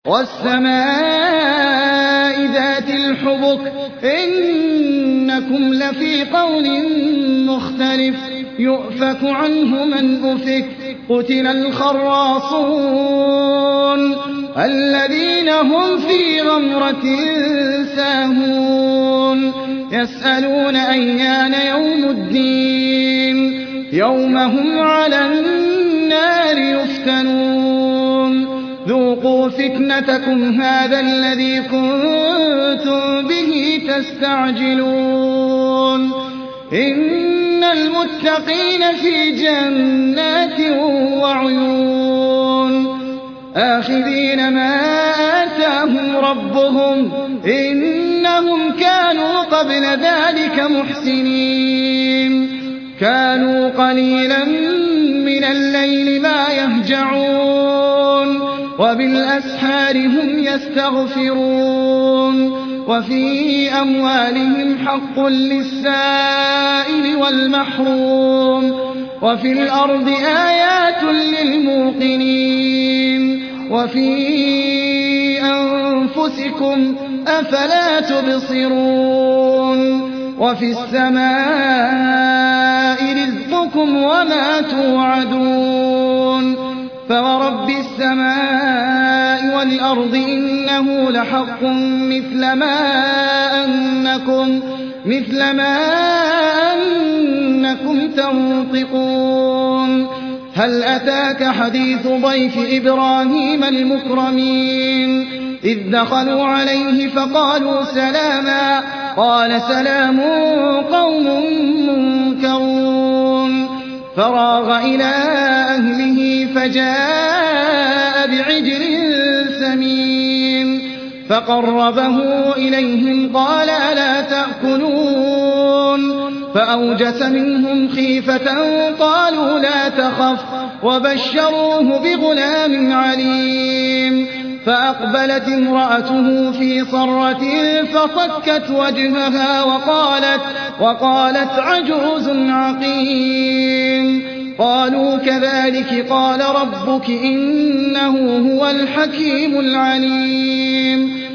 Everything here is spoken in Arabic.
وَالسَّمَاءِ ذَاتِ الْحُبُكِ إِنَّكُمْ لَفِي قَوْلٍ مُّخْتَلِفٍ يُؤْفَكُ عَنْهُ مَنْ أُفِكَ قُتِلَ الْخَرَّاصُونَ الَّذِينَ هُمْ فِي غَمْرَةٍ سَاهُونَ يَسْأَلُونَ أَيَّانَ يَوْمُ الدِّينِ يَوْمَ هُمْ عَلَى النَّارِ يُفْتَنُونَ ذُوقُوا فِتْنَتَكُمْ هَٰذَا الَّذِي كُنتُم بِهِ تَسْتَعْجِلُونَ إِنَّ الْمُتَّقِينَ فِي جَنَّاتٍ وَعُيُونٍ آخِذِينَ مَا آتَاهُمْ رَبُّهُمْ إِنَّهُمْ كَانُوا قَبْلَ ذَٰلِكَ مُحْسِنِينَ كَانُوا قَلِيلًا مِّنَ اللَّيْلِ مَا يَهْجَعُونَ وَبِالْأَسْحَارِ هُمْ يَسْتَغْفِرُونَ وَفِي أَمْوَالِهِمْ حَقٌّ لِّلسَّائِلِ وَالْمَحْرُومِ وَفِي الْأَرْضِ آيَاتٌ لِّلْمُوقِنِينَ وَفِي أَنفُسِكُمْ ۚ أَفَلَا تُبْصِرُونَ وَفِي السَّمَاءِ رِزْقُكُمْ وَمَا تُوعَدُونَ فَوَرَبِّ السَّمَاءِ وَالْأَرْضِ إِنَّهُ لَحَقٌّ مِّثْلَ مَا أَنَّكُمْ تَنطِقُونَ هَلْ أَتَاكَ حَدِيثُ ضَيْفِ إِبْرَاهِيمَ الْمُكْرَمِينَ إِذْ دَخَلُوا عَلَيْهِ فَقَالُوا سَلَامًا قَالَ سَلَامٌ قَوْمٌ مُّنكَرُونَ فَرَاغَ إِلَىٰ أَهْلِهِ فَجَاءَ بِعِجْلٍ سَمِينٍ فَقَرَّبَهُ إِلَيْهِمْ قَالَ أَلَا تَأْكُلُونَ فَأَوْجَسَ مِنْهُمْ خِيفَةً قَالُوا لَا تَخَفْ وَبَشَّرُوهُ بِغُلَامٍ عَلِيمٍ فَأَقْبَلَتِ امْرَأَتُهُ فِي صَرَّةٍ فَصَكَّتْ وَجْهَهَا وَقَالَتْ عَجُوزٌ عَقِيمٌ قَالُوا كَذَٰلِكِ قَالَ رَبُّكِ ۖ إِنَّهُ هُوَ الْحَكِيمُ الْعَلِيمُ